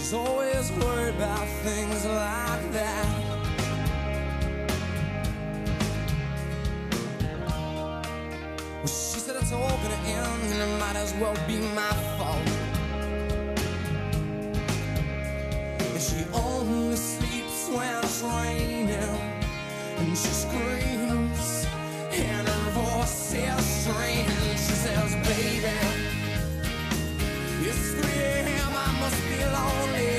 She's always worried about things like that. Well, she said it's all gonna end and it might as well be my fault. And she only sleeps when it's raining, and she screams and her voice is strange. She says, baby, it's 3 a.m., I must be lonely.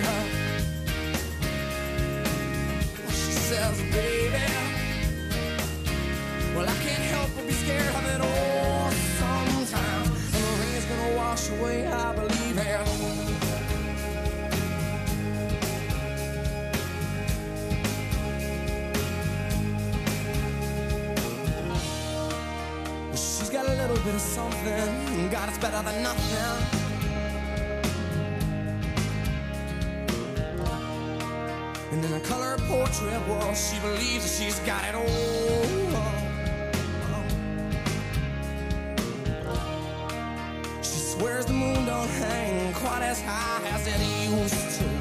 She says, baby, well, I can't help but be scared of it all sometimes. And the rain's gonna wash away, I believe it. She's got a little bit of something, God, it's better than nothing. And in a color portrait, well, she believes that she's got it all. She swears the moon don't hang quite as high as it used to.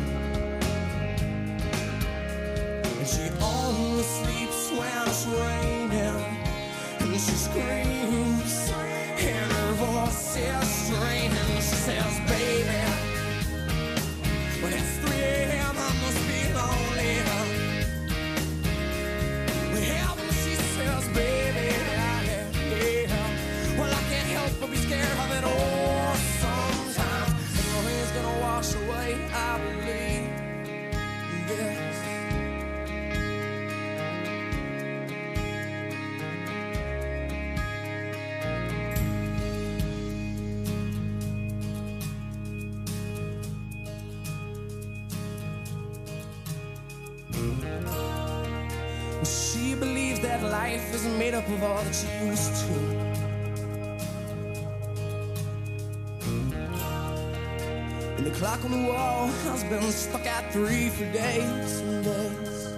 And she only sleeps when it's raining, and she screams and her voice is strange. And she says, baby, when it's 3 a.m., I must be lonely. Well, when she says, baby, well, I can't help but be scared of it all sometimes. And the rain's gonna wash away, I believe this. She believes that life isn't made up of all that she used to. And the clock on the wall has been stuck at 3 for days and days.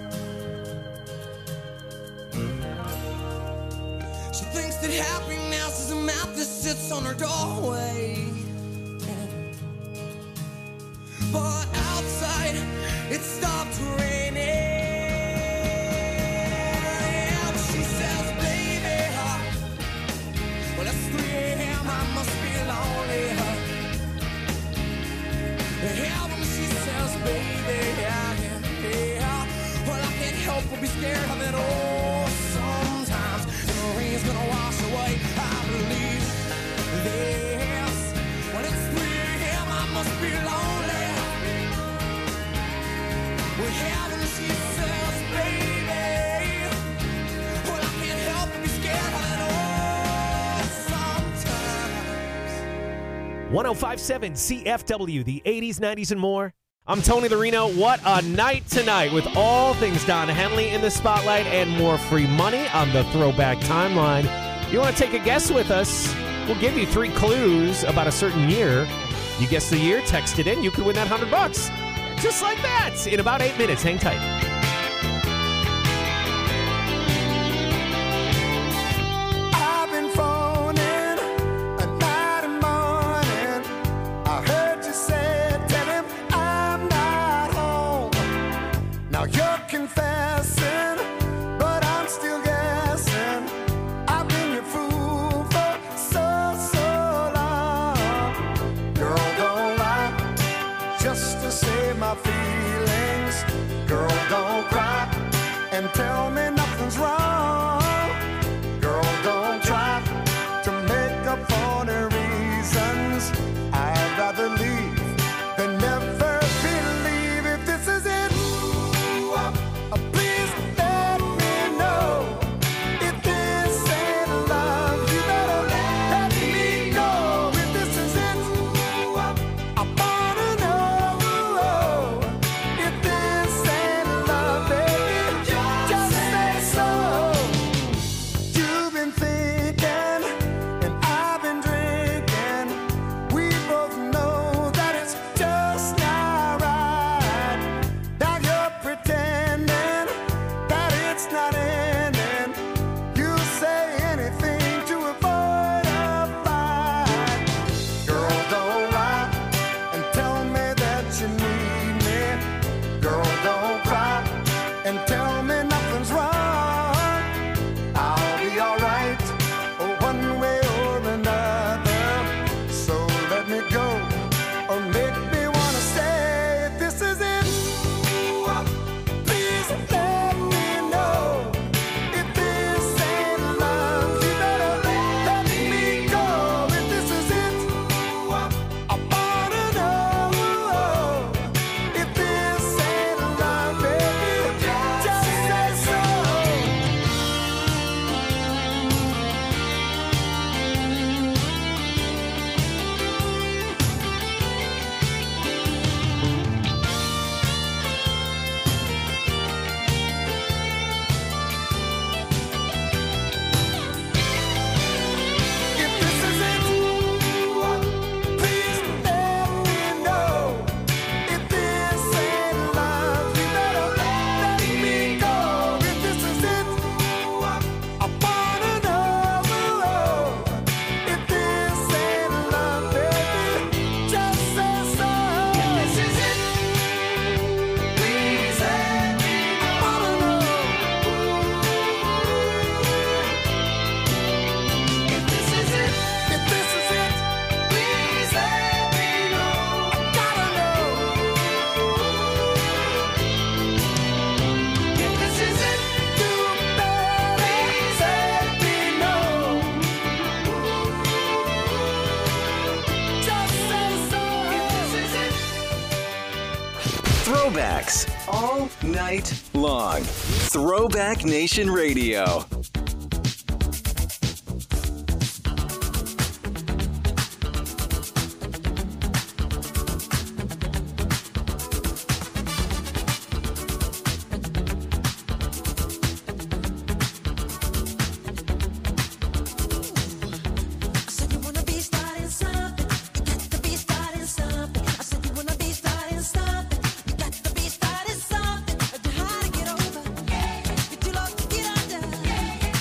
She thinks that happiness is a map that sits on her doorway. But outside, it stopped raining. She says, baby, well, it's 3 a.m., I must be lonely. Yeah, when she says, baby, well, I can't help but be scared of it all sometimes. And the rain's gonna wash away, I believe this. When it's 3 a.m., I must be lonely. Well, yeah, when she says, baby, well, I can't help but be scared of it all sometimes. 105.7 CFW, the 80s, 90s, and more. I'm Tony Larino. What a night tonight with all things Don Henley in the spotlight and more free money on the Throwback Timeline. You want to take a guess with us? We'll give you 3 clues about a certain year. You guess the year, text it in. You can win that $100. Just like that. In about 8 minutes. Hang tight. I've been phoning a night and morning. I heard you say, tell him I'm not home. Now you're confessing, but I'm still guessing. I've been your fool for so long. Girl, don't lie just to save my feelings. Girl, don't cry and tell me nothing's wrong. Girl, don't try to make up for the reasons. I'd rather leave than never believe. If this is it, please let me know. If this ain't love, you better let me go. If this is it, I wanna know. If this ain't love, baby, just say Throwbacks all night long. Throwback Nation Radio. Get over, get too low to get under.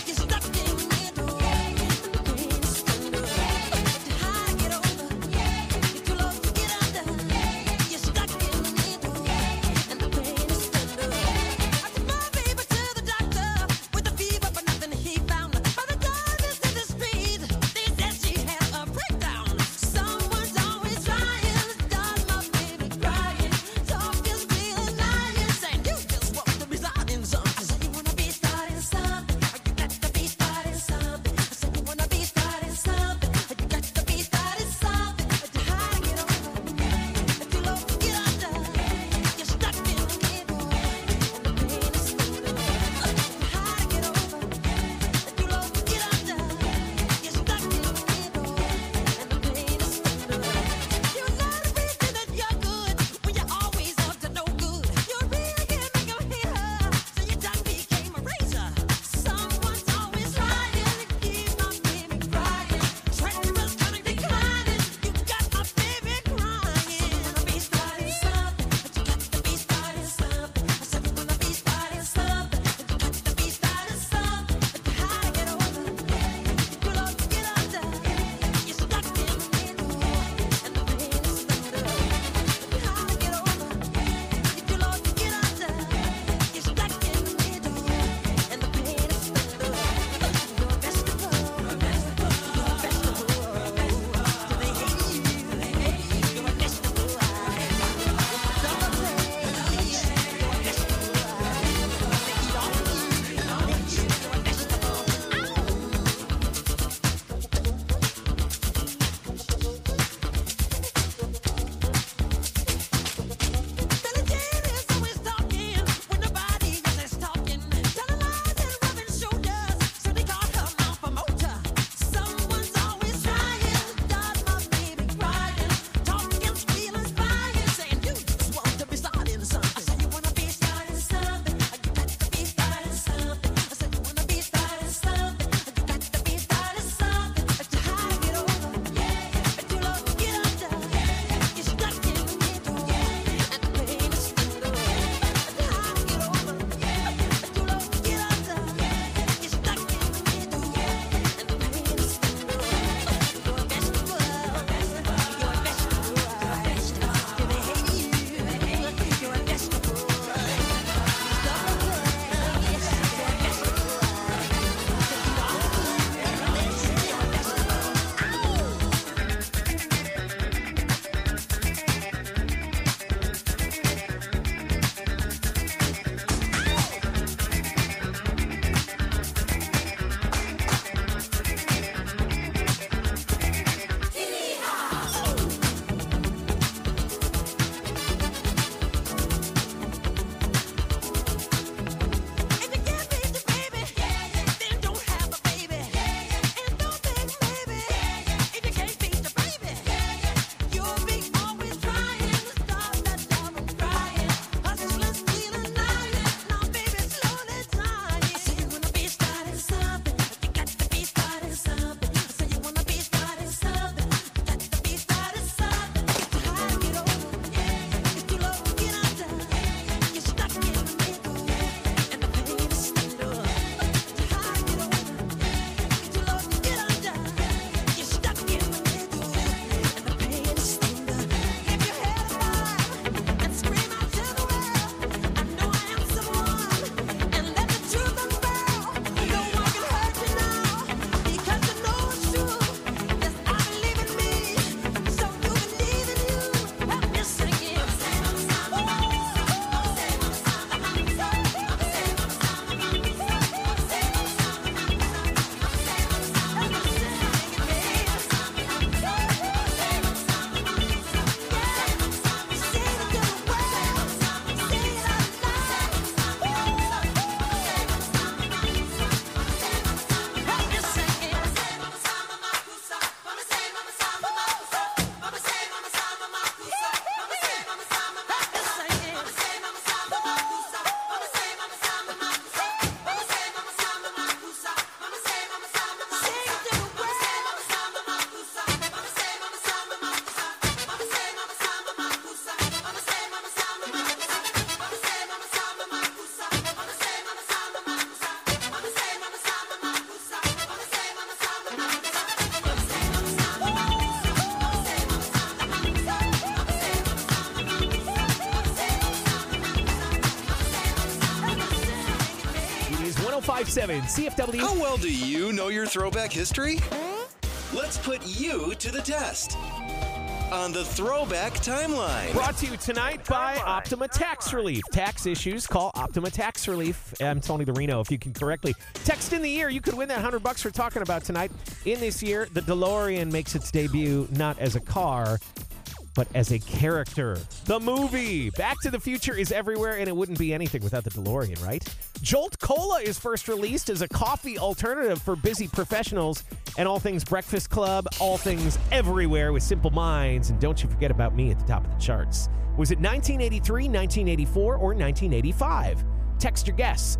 1057 CFW. How well do you know your throwback history? Let's put you to the test on the Throwback Timeline. Brought to you tonight by Optima Tax Relief. Tax issues, call Optima Tax Relief. I'm Tony the Reno. If you can correctly text in the year, you could win that $100 we're talking about tonight. In this year, the DeLorean makes its debut not as a car, but as a character. The movie Back to the Future is everywhere, and it wouldn't be anything without the DeLorean, right? Jolt Cola is first released as a coffee alternative for busy professionals, and all things Breakfast Club, all things everywhere with Simple Minds, and don't you forget about me at the top of the charts. Was it 1983, 1984, or 1985? Text your guess,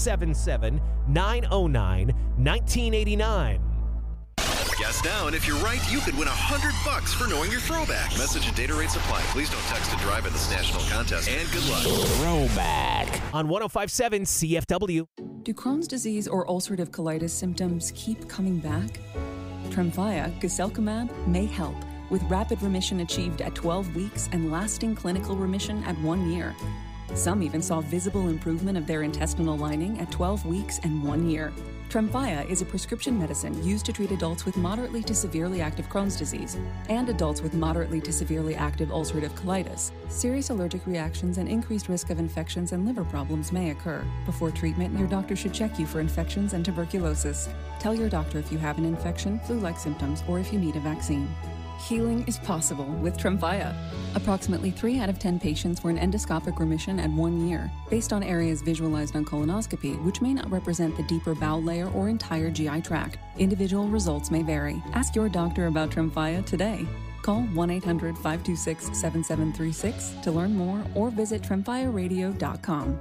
877-909-1989. Guess now, and if you're right, you could win $100 for knowing your throwback. Message and data rates apply. Please don't text to drive in this national contest, and good luck. Throwback on 1057 CFW. Do Crohn's disease or ulcerative colitis symptoms keep coming back? Tremfya, guselkumab, may help, with rapid remission achieved at 12 weeks and lasting clinical remission at 1 year. Some even saw visible improvement of their intestinal lining at 12 weeks and 1 year. Tremfya is a prescription medicine used to treat adults with moderately to severely active Crohn's disease and adults with moderately to severely active ulcerative colitis. Serious allergic reactions and increased risk of infections and liver problems may occur. Before treatment, your doctor should check you for infections and tuberculosis. Tell your doctor if you have an infection, flu-like symptoms, or if you need a vaccine. Healing is possible with Tremfya. Approximately 3 out of 10 patients were in endoscopic remission at 1 year, based on areas visualized on colonoscopy, which may not represent the deeper bowel layer or entire GI tract. Individual results may vary. Ask your doctor about Tremfya today. Call 1-800-526-7736 to learn more or visit TremfyaRadio.com.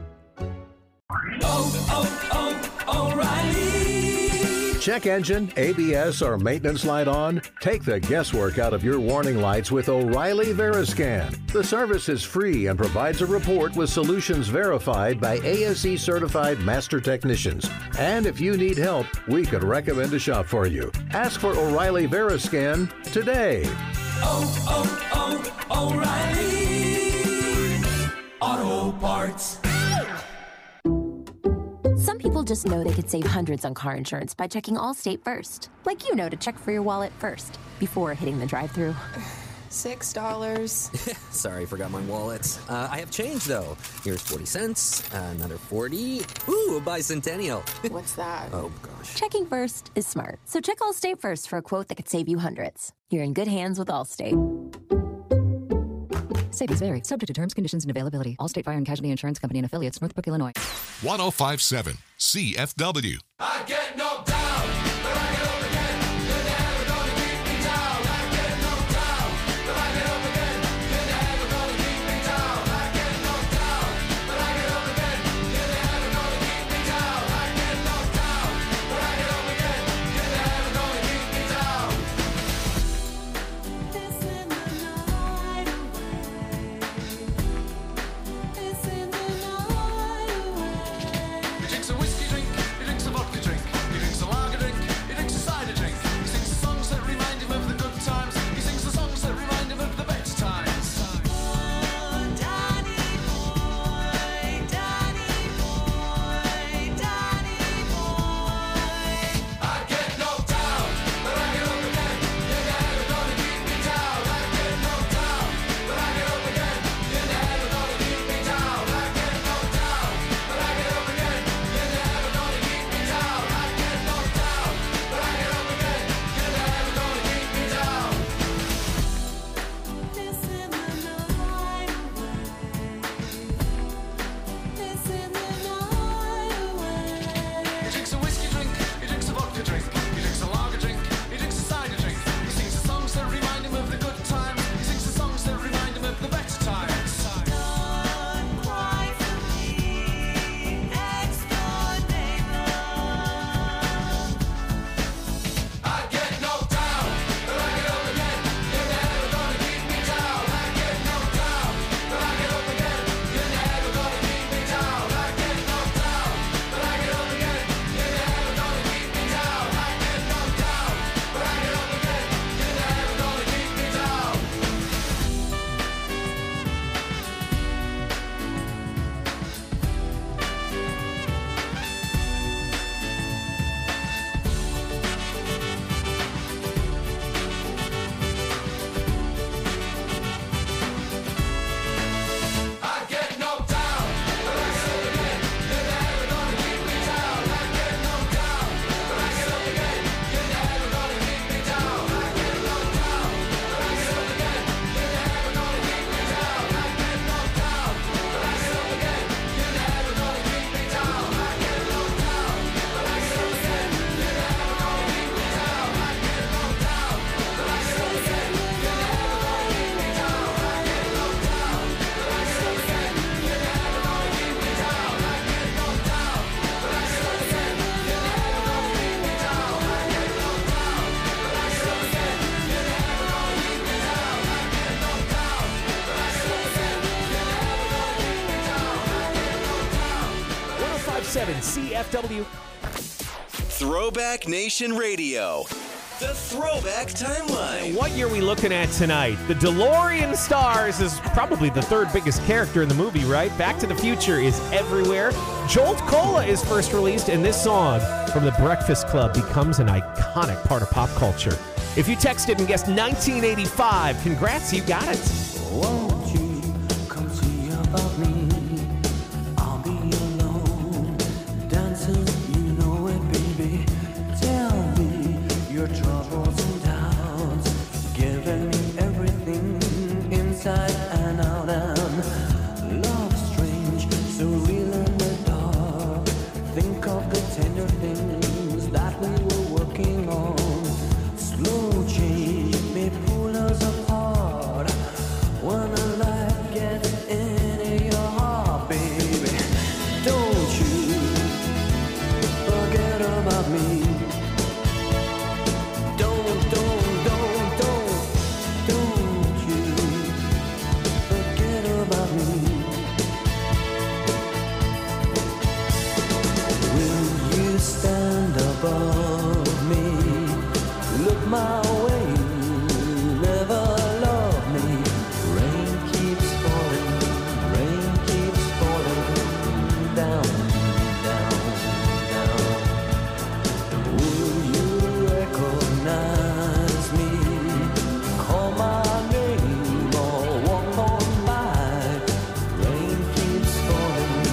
O'Reilly. Check engine, ABS, or maintenance light on? Take the guesswork out of your warning lights with O'Reilly Veriscan. The service is free and provides a report with solutions verified by ASE certified master technicians. And if you need help, we could recommend a shop for you. Ask for O'Reilly Veriscan today. O'Reilly Auto Parts. Some people just know they could save hundreds on car insurance by checking Allstate first. Like you know to check for your wallet first, before hitting the drive-thru. $6. Sorry, forgot my wallet. I have change, though. Here's 40 cents, another 40. Ooh, a bicentennial. What's that? Oh, gosh. Checking first is smart. So check Allstate first for a quote that could save you hundreds. You're in good hands with Allstate. Savings vary. Subject to terms, conditions, and availability. Allstate Fire and Casualty Insurance Company and Affiliates, Northbrook, Illinois. 1057 CFW. I get knocked down, but I get up again. You're never gonna keep me down. I get knocked down, but I get up again. You're never gonna keep me down. I get knocked down, but I get up again. You're never gonna keep me down. I get knocked down, but I get up again. You're never gonna keep me down. This in the night away. This in the night away. He drinks a whiskey drink, he drinks a vodka drink. 1057 CFW. Throwback Nation Radio. The Throwback Timeline. What year are we looking at tonight? The DeLorean stars is probably the third biggest character in the movie, right? Back to the Future is everywhere. Jolt Cola is first released, and this song from The Breakfast Club becomes an iconic part of pop culture. If you texted and guessed 1985, congrats, you got it. Won't you come see about me? I'll be alone, dancing, you know it, baby. Tell me your troubles and doubts, giving me everything inside and out. And love strange, so real in the dark. Think of the tender things that we were working on. Slow change may pull us apart when the light gets into your heart, baby. Don't you forget about me. Don't you forget about me. Will you stand above me? Look my way, never love me. Rain keeps falling down, down, down. Will you recognize me? Call my name or walk on by. Rain keeps falling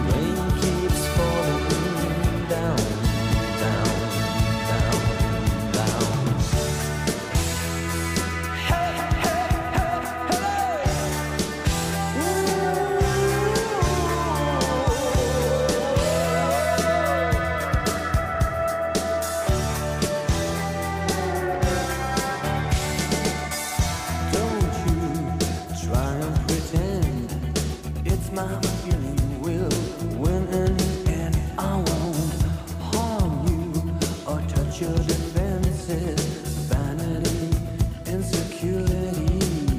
down, down, down, down. Don't you try and pretend it's my feeling. Will win in the end. I won't harm you or touch your defenses. Vanity, insecurity.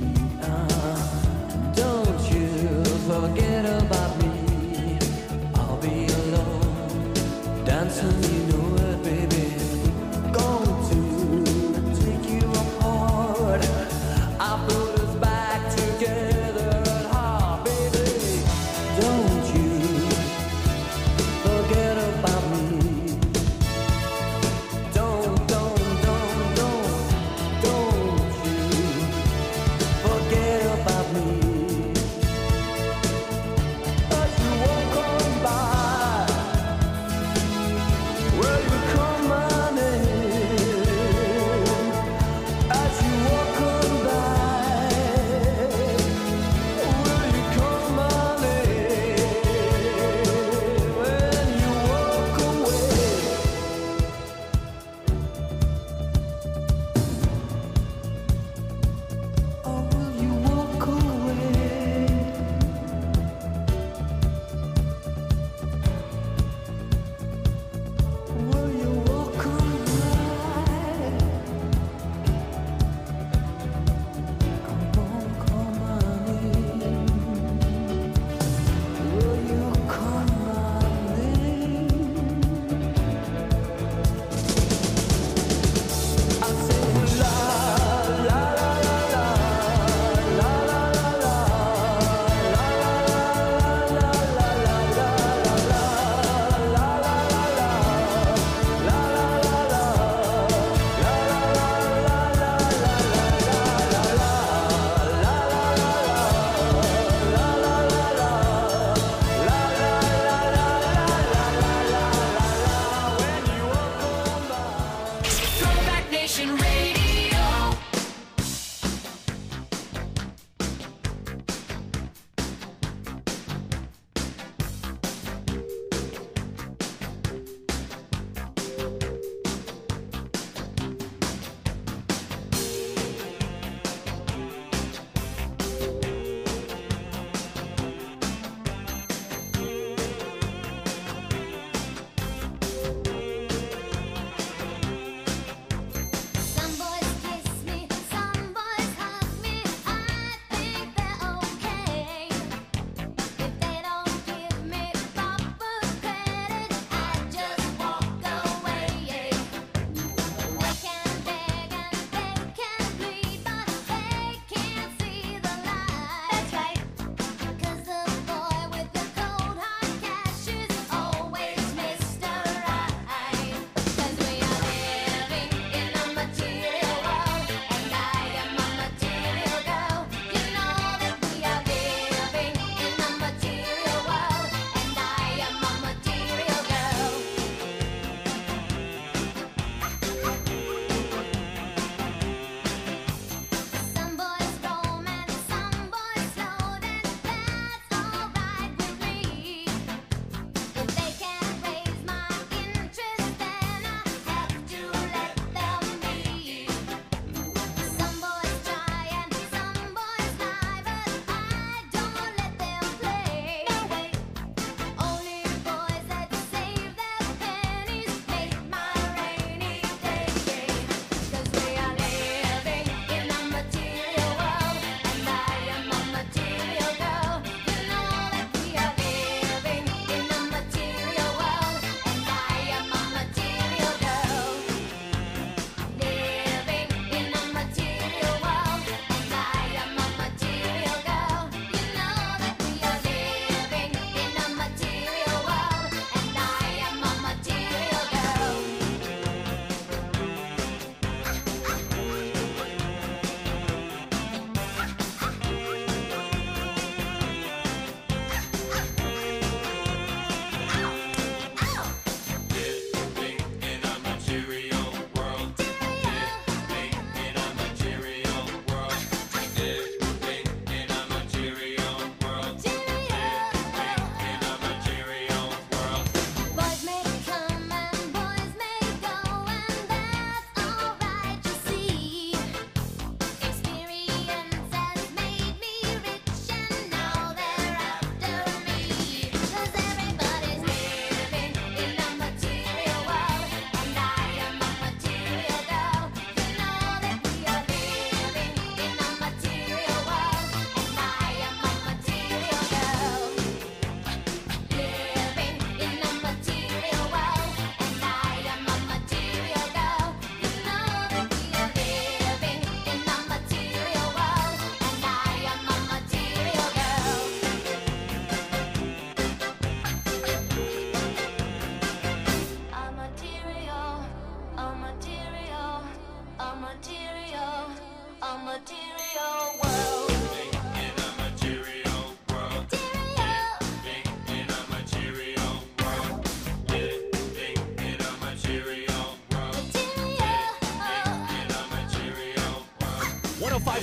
Don't you forget about me. I'll be alone, dancing, you know it, baby. Going to take you apart. I put us back together at heart, baby.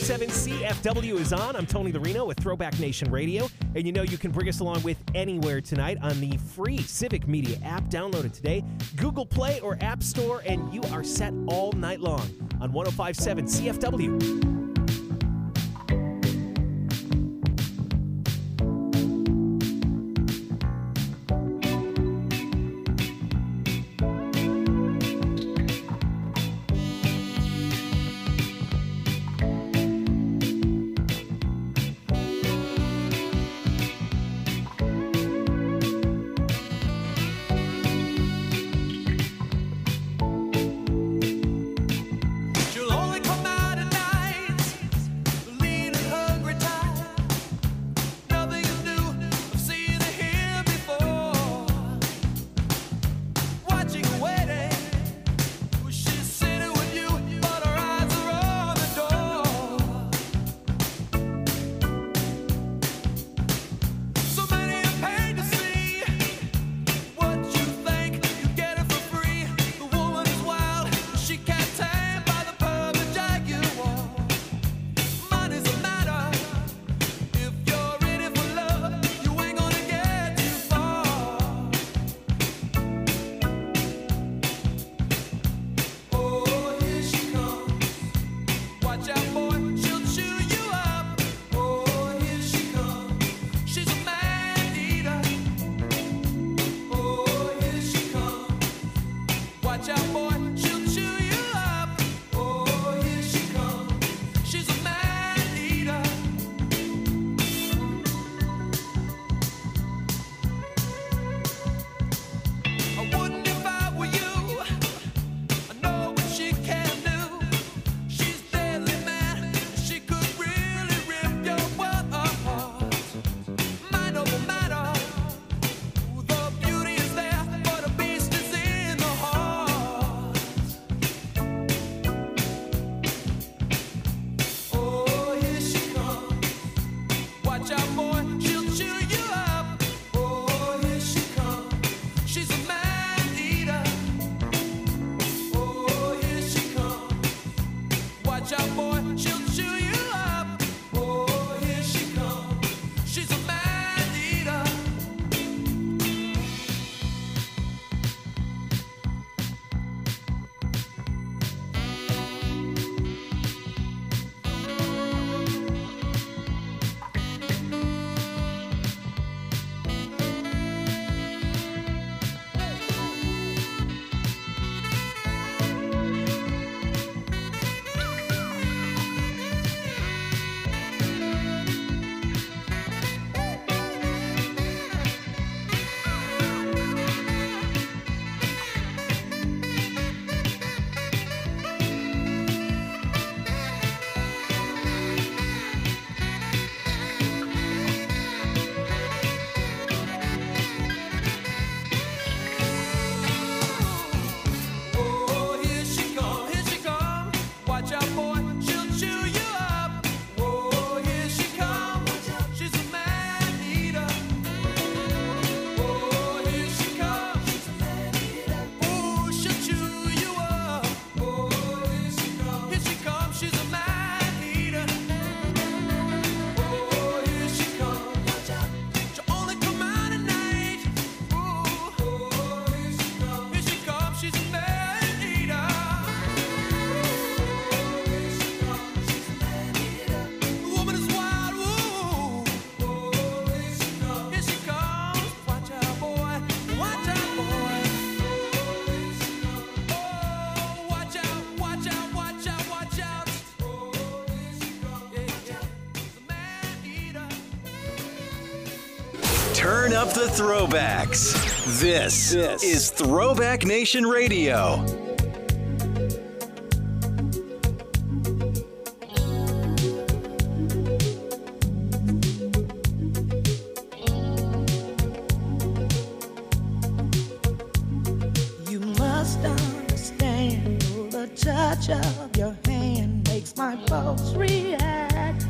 105.7 CFW is on. I'm Tony Larino with Throwback Nation Radio. And you know you can bring us along with anywhere tonight on the free Civic Media app. Download it today. Google Play or App Store, and you are set all night long on 105.7 CFW. Turn up the throwbacks. This is Throwback Nation Radio. You must understand the touch of your hand makes my pulse react.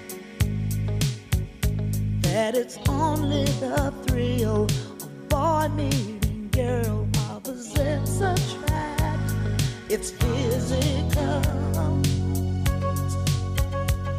That it's only the thrill of boy meeting girl opposites attract. It's physical.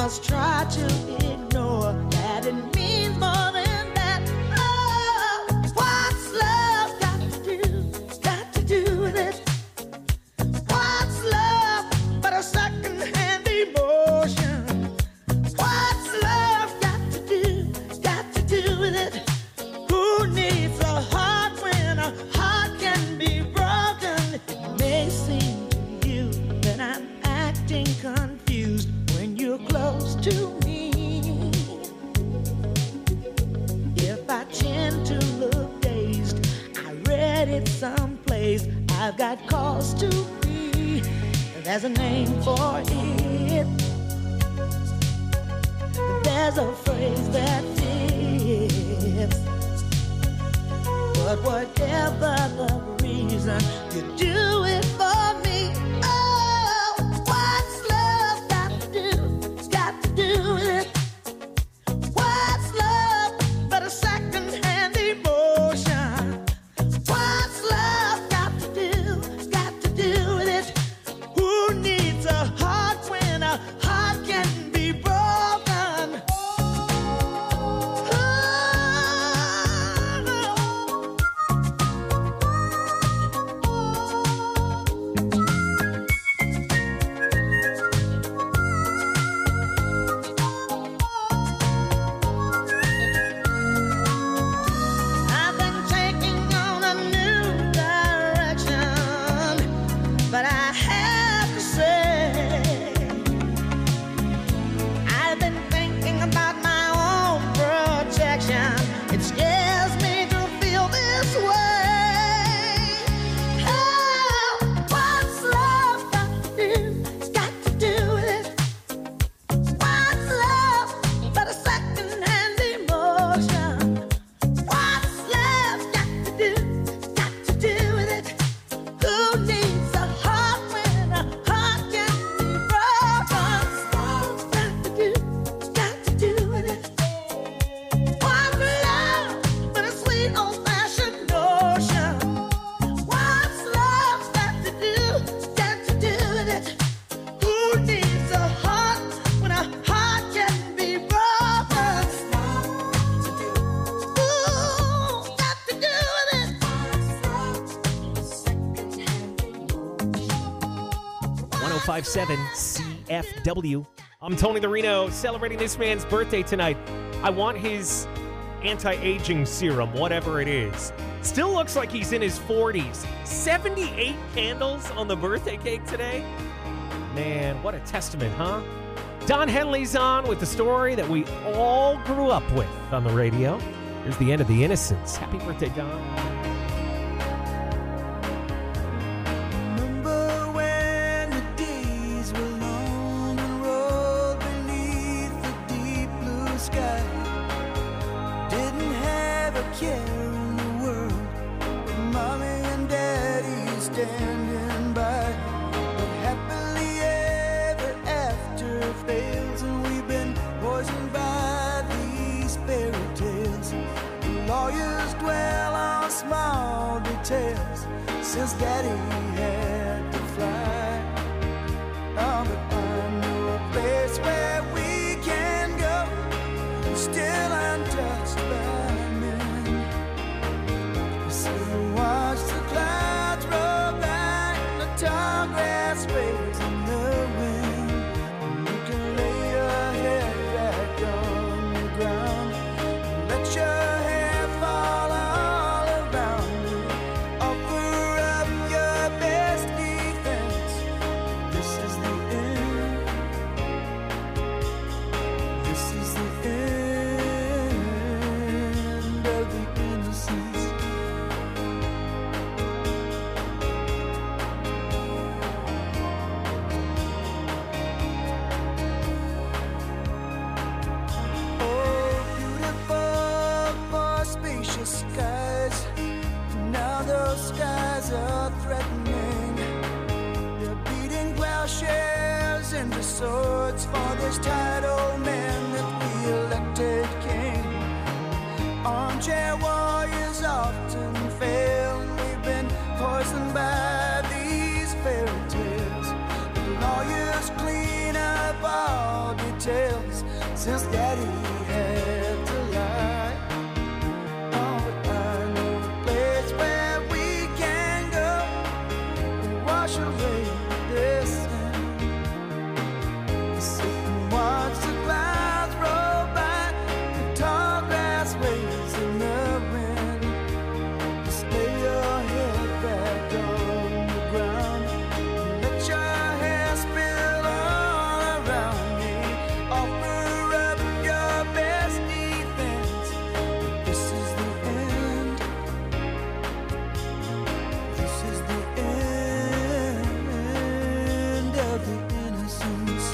must try to ignore that it means more than that. Oh, what's love got to do with it? What's love but a second-hand emotion? What's love got to do with it? Who needs a heart when a heart can be broken? It may seem to you that I'm acting confused when you're close to me. If I tend to look dazed, I read it someplace. I've got cause to be. There's a name for it. There's a phrase that fits. But whatever the reason, you do it for me. Oh, what's love got to do with it? What's love but a second-hand emotion? What's love got to do with it? Who needs a heart when a heart can be broken? I've been taking on a new direction, but I have to say, I've been thinking about my own protection. It scares me to feel this way. Oh, what's love got to do with it? What's love but a second-hand emotion? What's love got to do with it? Who needs a heart when a heart can be broken? What's love got to do with it? What's love but a sweet old-fashioned notion? What's love got to do with it? Who needs a heart when a heart can be broken? Ooh, got to do with it. 1057 CFW. I'm Tony the Reno, celebrating this man's birthday tonight. I want his anti-aging serum, whatever it is. Still looks like he's in his 40s. 78 candles on the birthday cake today. Man, what a testament, huh? Don Henley's on with the story that we all grew up with on the radio. Here's the end of The Innocents. Happy birthday, Don. Remember when the days were long and rolled beneath the deep blue sky? Didn't have a care in the world, with mommy and daddy standing by. But happily ever after fails, and we've been poisoned by these fairy tales. The lawyers dwell on small details since daddy had to fly. Oh, but I know a place where we can go, still untouched by men. So watch the clouds roll by, the tall grass waves in the wind. And you can lay your head back on the ground, let your hair fall all around you. Offer up your best defense. This is the end. This is the end of the innocence. Oh, beautiful for spacious skies. Now those skies are threatening. They're beating plowshares into swords for this tired old man that we elected king. Armchair warriors often fail, and we've been poisoned by these fairy tales. The lawyers clean up all detail. since Daddy had to lie. Oh, but I know a place where we can go and wash away this sin. Sit and watch the clouds roll by, the tall grass waves in the wind. Just lay your head back on the ground and let your hair spill all around me. Offer up your best defense. This is the end. This is the end of the innocence.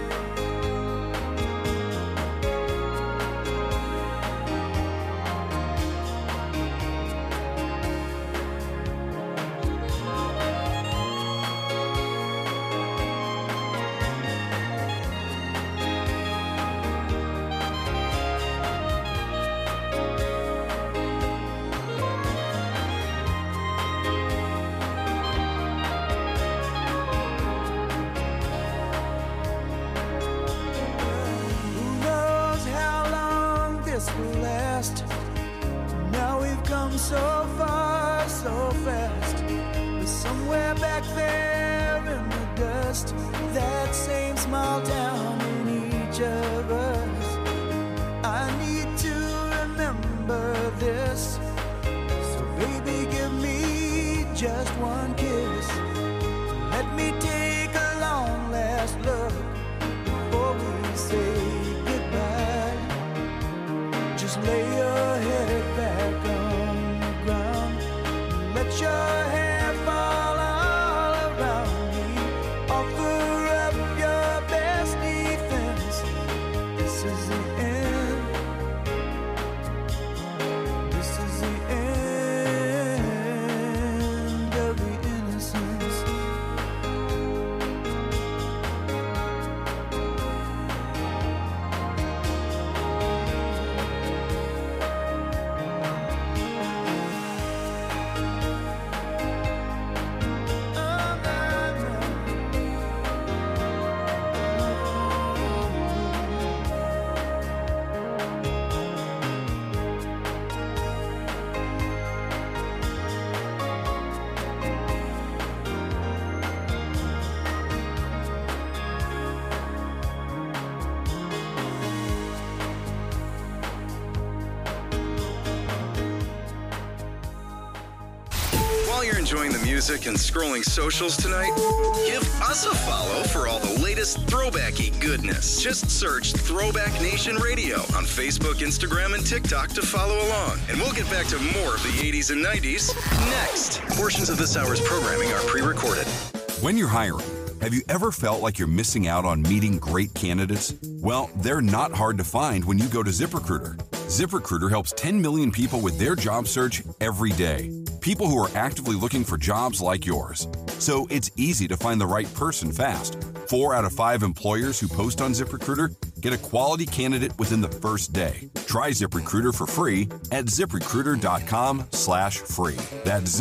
Who knows how long this will last? Now we've come so far, so fast. But somewhere back there in the dust, that same small town in each of us. I need to remember this. So baby, give me just one kiss. Let me take a long last look before we say goodbye. Just lay your head back on the ground. Let your hair fall all around me. Offer up your best defense. This is the end. This is the end of the innocence. While you're enjoying the music and scrolling socials tonight, give us a follow for all the latest throwbacky goodness. Just search Throwback Nation Radio on Facebook, Instagram, and TikTok to follow along. And we'll get back to more of the 80s and 90s next. Portions of this hour's programming are pre-recorded. When you're hiring, have you ever felt like you're missing out on meeting great candidates? Well, they're not hard to find when you go to ZipRecruiter. ZipRecruiter helps 10 million people with their job search every day. People who are actively looking for jobs like yours. So it's easy to find the right person fast. 4 out of 5 employers who post on ZipRecruiter get a quality candidate within the first day. Try ZipRecruiter for free at ZipRecruiter.com/free. That's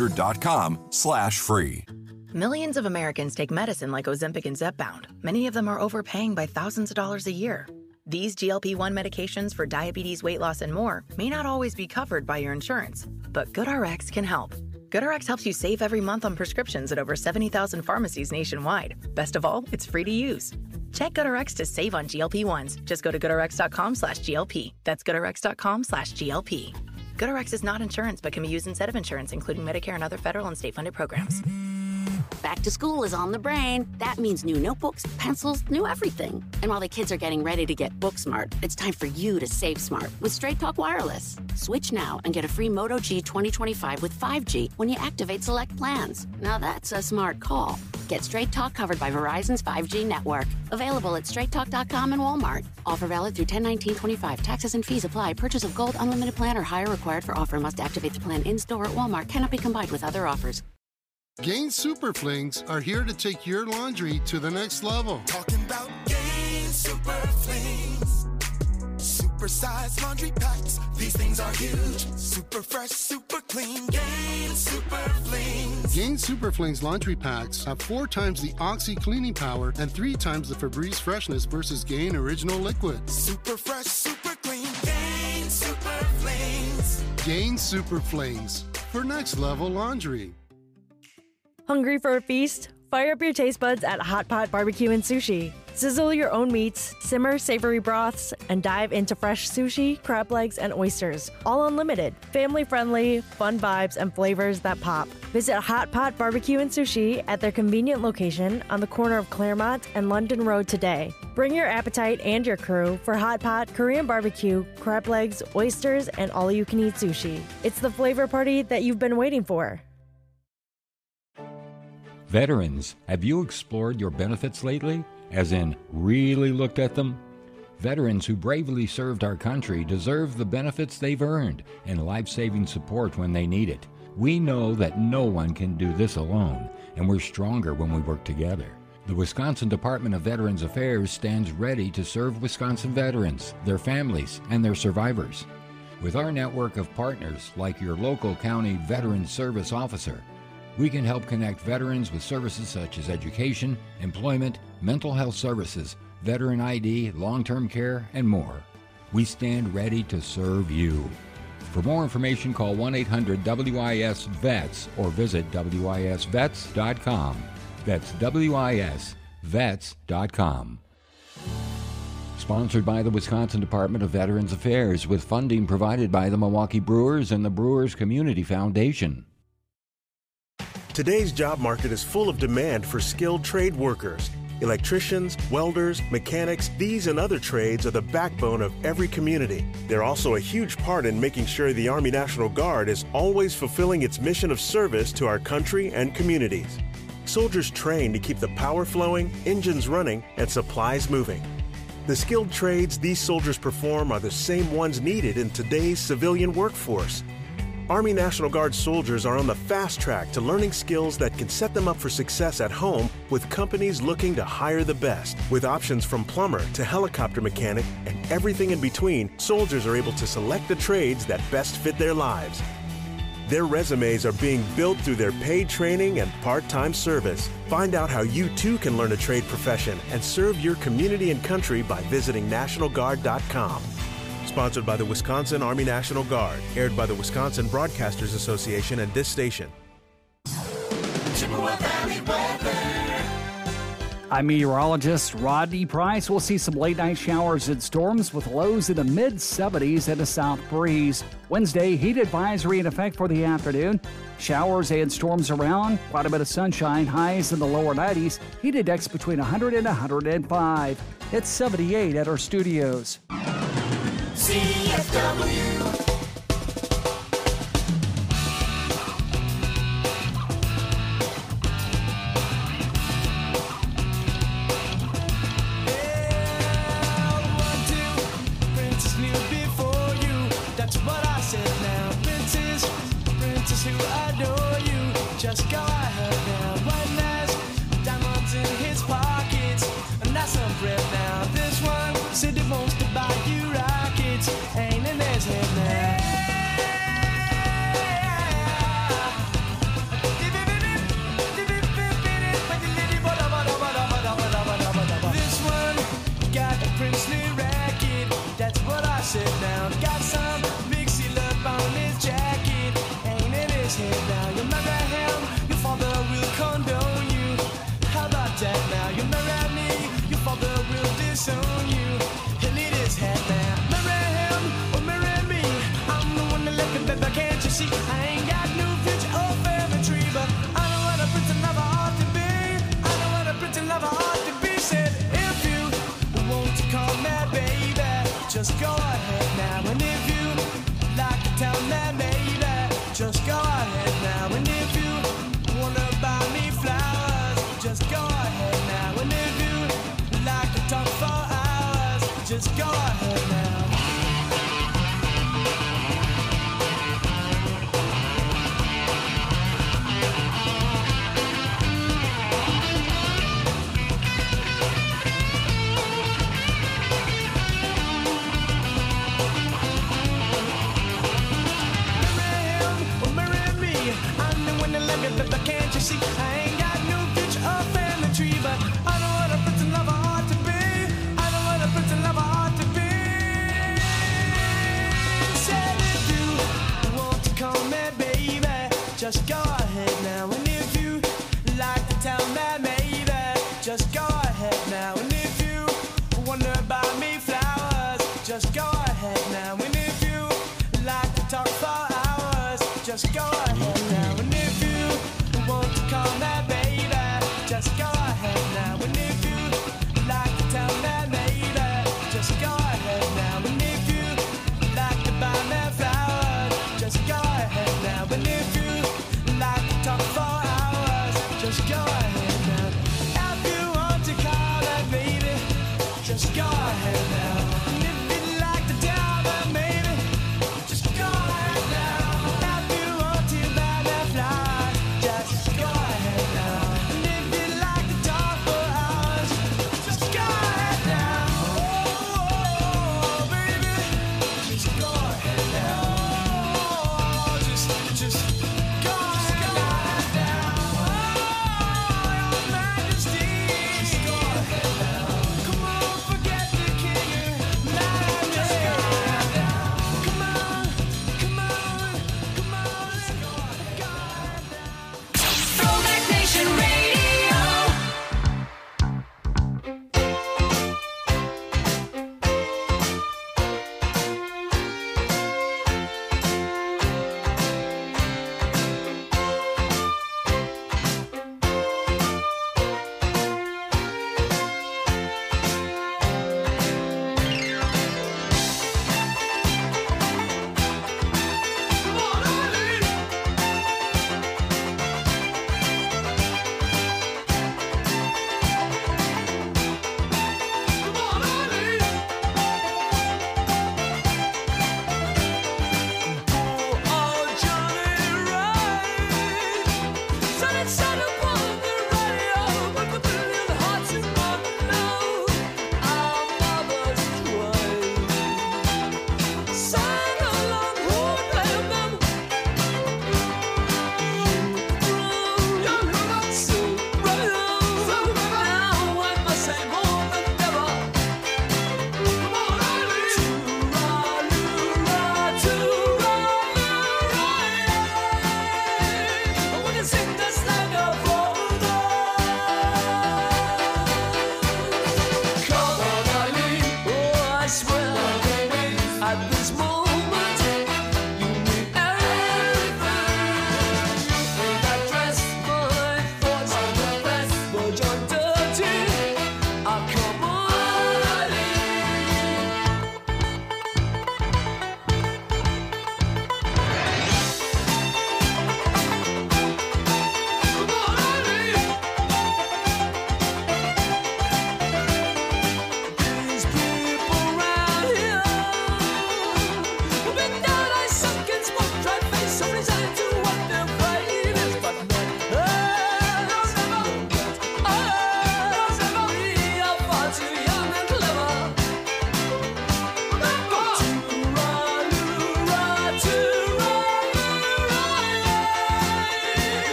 ZipRecruiter.com/free. Millions of Americans take medicine like Ozempic and Zepbound. Many of them are overpaying by thousands of dollars a year. These GLP-1 medications for diabetes, weight loss, and more may not always be covered by your insurance, but GoodRx can help. GoodRx helps you save every month on prescriptions at over 70,000 pharmacies nationwide. Best of all, it's free to use. Check GoodRx to save on GLP-1s. Just go to GoodRx.com/GLP. That's GoodRx.com/GLP. GoodRx is not insurance, but can be used instead of insurance, including Medicare and other federal and state-funded programs. Back to school is on the brain. That means new notebooks, pencils, new everything. And while the kids are getting ready to get book smart, it's time for you to save smart with Straight Talk Wireless. Switch now and get a free Moto G 2025 with 5G when you activate select plans. Now that's a smart call. Get Straight Talk covered by Verizon's 5G network. Available at straighttalk.com and Walmart. Offer valid through 10/19/25. Taxes and fees apply. Purchase of gold unlimited plan or higher required for offer. Must activate the plan in-store at Walmart. Cannot be combined with other offers. Gain Super Flings are here to take your laundry to the next level. Talking about Gain Super Flings. Super size laundry packs. These things are huge. Super fresh, super clean. Gain Super Flings. Gain Super Flings laundry packs have 4 times the Oxy cleaning power and 3 times the Febreze freshness versus Gain Original Liquid. Super fresh, super clean. Gain Super Flings. Gain Super Flings for next level laundry. Hungry for a feast? Fire up your taste buds at Hot Pot Barbecue and Sushi. Sizzle your own meats, simmer savory broths, and dive into fresh sushi, crab legs, and oysters. All unlimited. Family-friendly, fun vibes, and flavors that pop. Visit Hot Pot Barbecue and Sushi at their convenient location on the corner of Claremont and London Road today. Bring your appetite and your crew for Hot Pot, Korean barbecue, crab legs, oysters, and all-you-can-eat sushi. It's the flavor party that you've been waiting for. Veterans, have you explored your benefits lately? As in, really looked at them? Veterans who bravely served our country deserve the benefits they've earned and life-saving support when they need it. We know that no one can do this alone, and we're stronger when we work together. The Wisconsin Department of Veterans Affairs stands ready to serve Wisconsin veterans, their families, and their survivors. With our network of partners like your local county Veterans Service Officer, we can help connect veterans with services such as education, employment, mental health services, veteran ID, long-term care, and more. We stand ready to serve you. For more information, call 1-800-WIS-VETS or visit WISVets.com. That's WISVets.com. Sponsored by the Wisconsin Department of Veterans Affairs with funding provided by the Milwaukee Brewers and the Brewers Community Foundation. Today's job market is full of demand for skilled trade workers. Electricians, welders, mechanics, these and other trades are the backbone of every community. They're also a huge part in making sure the Army National Guard is always fulfilling its mission of service to our country and communities. Soldiers train to keep the power flowing, engines running, and supplies moving. The skilled trades these soldiers perform are the same ones needed in today's civilian workforce. Army National Guard soldiers are on the fast track to learning skills that can set them up for success at home with companies looking to hire the best. With options from plumber to helicopter mechanic and everything in between, soldiers are able to select the trades that best fit their lives. Their resumes are being built through their paid training and part-time service. Find out how you too can learn a trade profession and serve your community and country by visiting NationalGuard.com. Sponsored by the Wisconsin Army National Guard. Aired by the Wisconsin Broadcasters Association and this station. Chippewa Valley weather. I'm meteorologist Rodney Price. We'll see some late-night showers and storms with lows in the mid-70s and a south breeze. Wednesday, heat advisory in effect for the afternoon. Showers and storms around, quite a bit of sunshine, highs in the lower 90s, heat index between 100 and 105. It's 78 at our studios. CFW. Who adore you, just go ahead now. One has diamonds in his pockets, and that's some bread now. This one said he wants to buy you rockets, ain't in his head now.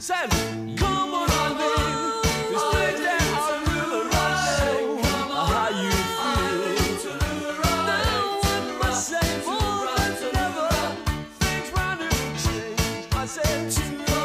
Said, come on, darling. This place that I really running. How you feel? Now what must say more than never? Things running change. I said,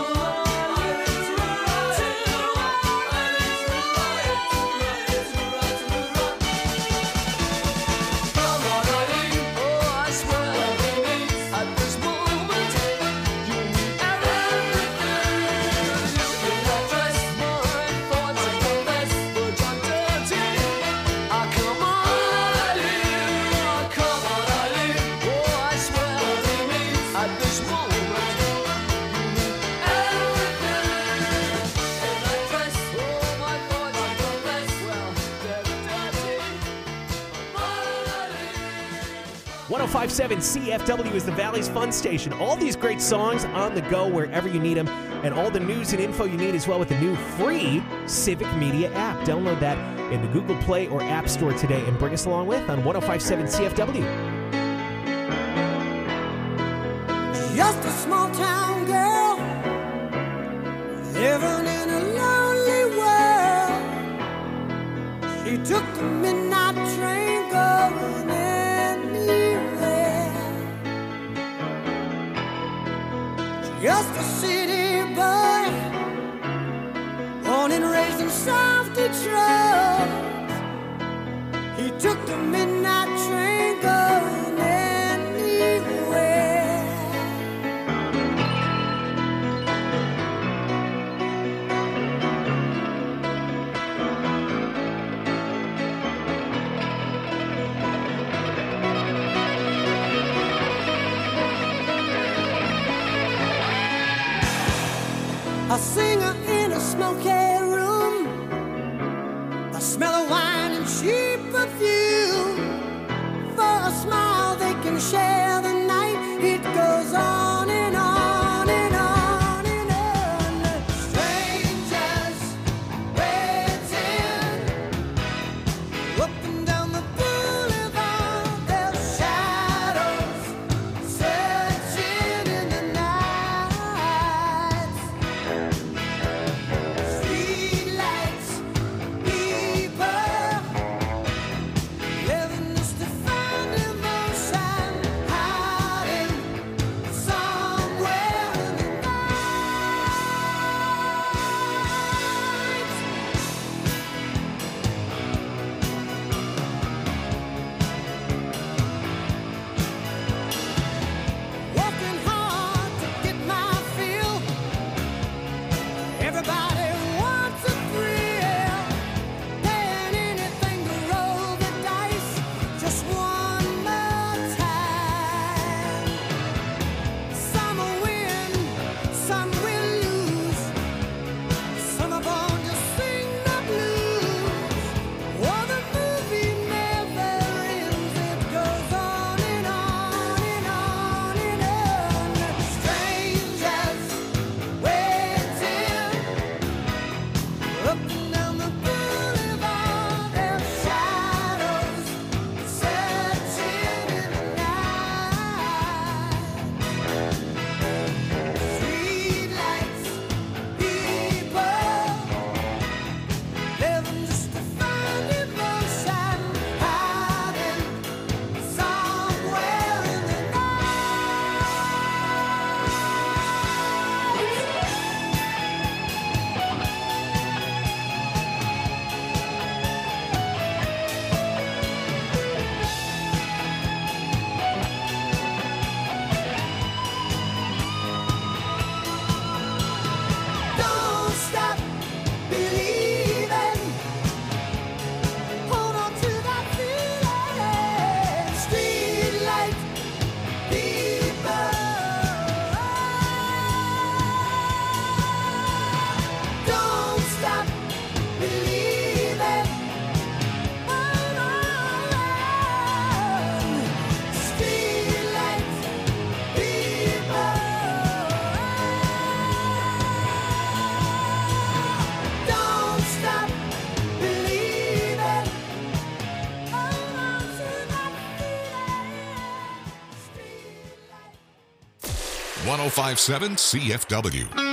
.5.7 CFW is the Valley's fun station. All these great songs on the go wherever you need them, and all the news and info you need as well with the new free Civic Media app. Download that in the Google Play or App Store today and bring us along with on 105.7 CFW. Just a small town girl living in a lonely world. She took the midnight train going anywhere. Just a city boy, born and raised in South Detroit. He took the midnight train going anywhere. A singer in a smoky room, the smell of wine and cheap perfume. For a smile they can share the night. It goes on and on and on and on. Strangers waiting up and down the boulevard. Their shadows searching in the night. Streetlights, people living just to find emotion, hiding somewhere in the night. Working hard to get my fill. Everybody wants a thrill, paying anything to roll the dice just one more time. Some will win, some will lose. Some are born to sing the blues. Oh, the movie never ends. It goes on and on and on and on. Strangers waiting up and down the boulevard. Their shadows searching in the night. Streetlights, people living just to find emotion, hiding somewhere in the Don't stop believing. Hold on to that feeling. Streetlight people. Don't stop believing. Hold on. Streetlight people. Don't stop believing. Hold on to that feeling. 105.7 CFW.